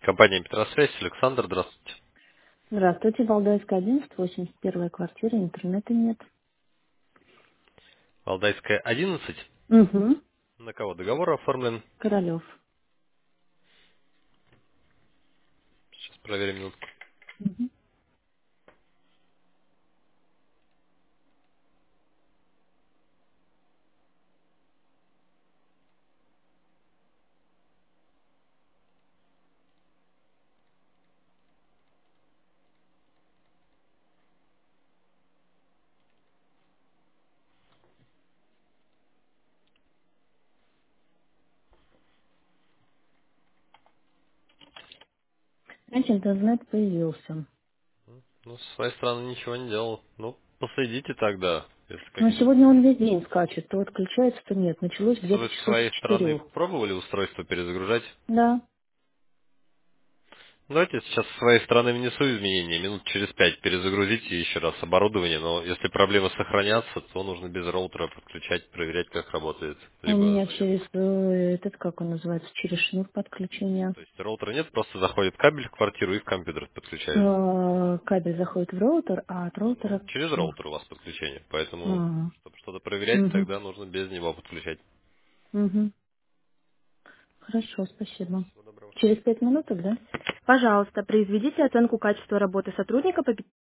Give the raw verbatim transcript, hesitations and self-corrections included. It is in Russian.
Компания Петросвязь, Александр, здравствуйте. Здравствуйте, Валдайская, одиннадцать, восемьдесят первая квартира, интернета нет. Валдайская, одиннадцать. Угу. На кого договор оформлен? Королев. Сейчас проверим минутку. Угу. Значит, интернет появился. Ну, со своей стороны ничего не делал. Ну, последите тогда, если Но какие-то... сегодня он весь день скачет, то отключается, то нет. Началось где-то Вы с часов своей с стороны четырех. пробовали устройство перезагружать? Да. Давайте сейчас с своей стороны внесу изменения. Минут через пять перезагрузите еще раз оборудование, но если проблемы сохранятся, то нужно без роутера подключать, проверять, как работает. У Либо меня заем. через э, этот, как он называется, через шнур подключения. То есть роутера нет, просто заходит кабель в квартиру и в компьютер подключается. Э, Кабель заходит в роутер, а от Ну, роутера через шнур. роутер у вас подключение, поэтому, Ага. чтобы что-то проверять, Угу. тогда нужно без него подключать. Угу. Хорошо, спасибо. Всего доброго. Через пять минут, да? Пожалуйста, произведите оценку качества работы сотрудника по